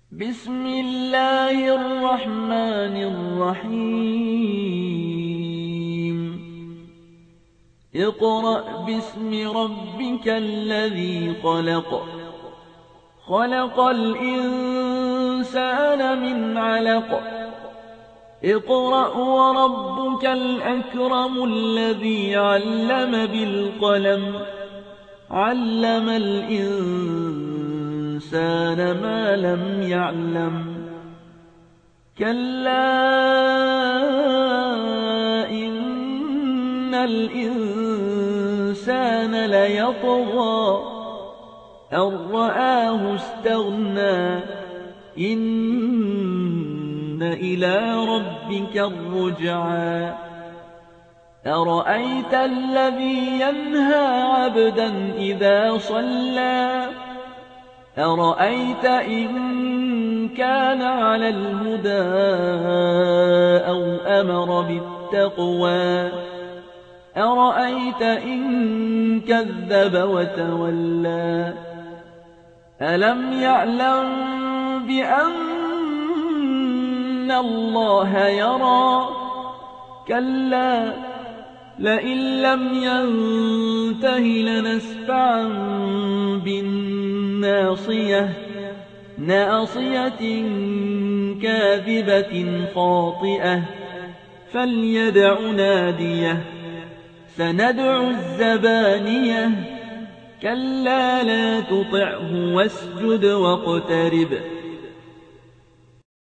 بسم الله الرحمن الرحيم اقرأ باسم ربك الذي خلق خلق الإنسان من علق اقرأ وربك الأكرم الذي علم بالقلم علم الإنسان ما لم يعلم كلا إن الإنسان ليطغى أن رآه استغنى إن إلى ربك الرجعى أرأيت الذي ينهى عبدا إذا صلى أرأيت إن كان على الهدى أو أمر بالتقوى أرأيت إن كذب وتولى ألم يعلم بأن الله يرى كلا لئن لم ينته لنسفعا بالناصية ناصية كاذبة خاطئة فليدع ناديه سندع الزبانية كلا لا تطعه واسجد واقترب